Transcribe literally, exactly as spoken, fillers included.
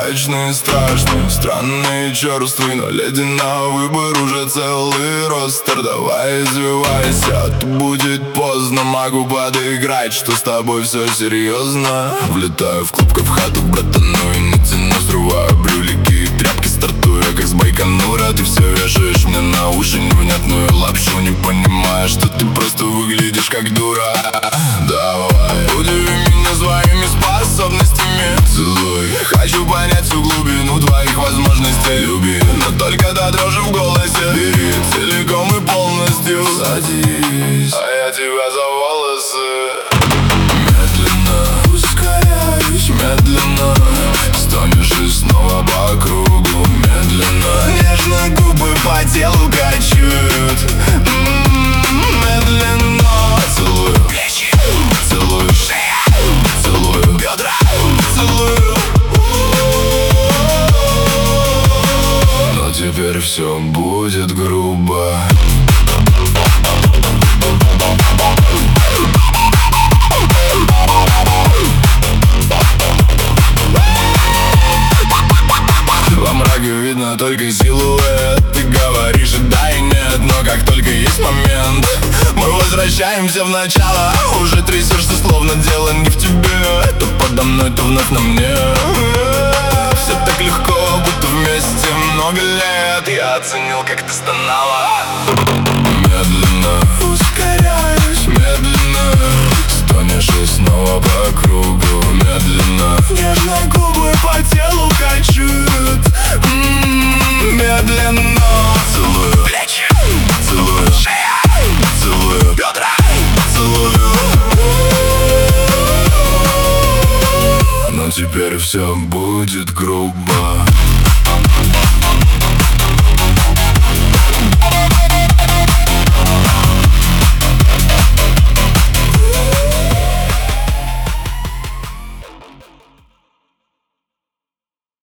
Мрачные, страшные, странные чувства, но ледяной выбор уже целый ростер. Давай извивайся, а то будет поздно. Могу подыграть, что с тобой все серьезно. Влетаю в клуб, как в хату, братану, и натяну, срываю брюлики и тряпки, стартуя как с Байконура. Ты все вешаешь мне на уши невнятную лапшу, не понимая, что ты просто выглядишь как дура. Давай, удиви меня своими способностями, целуй. Хочу понять всю глубину твоих возможностей, люби, но только до дрожи в голосе. Бери целиком и полностью, садись, а я тебя за волосы. Медленно ускоряюсь, медленно стонешь и снова по кругу. Медленно нежно губы по телу качают. Медленно целую плечи, целую шею, целую бедра, целую. Но теперь все будет грубо. Во мраке видно только силуэт. Ты говоришь и да и нет, но как только есть момент, мы возвращаемся в начало. Уже трясешься, словно дело не в тебе. То подо мной, то вновь на мне. Все так легко, будто вместе много лет. Я оценил, как ты стонала. Медленно ускоряюсь, медленно стонешь и снова по кругу. Медленно нежно губы по телу качают. М-м-м, медленно целую плечи, целую шею, целую бедра, целую. Но теперь все будет грубо.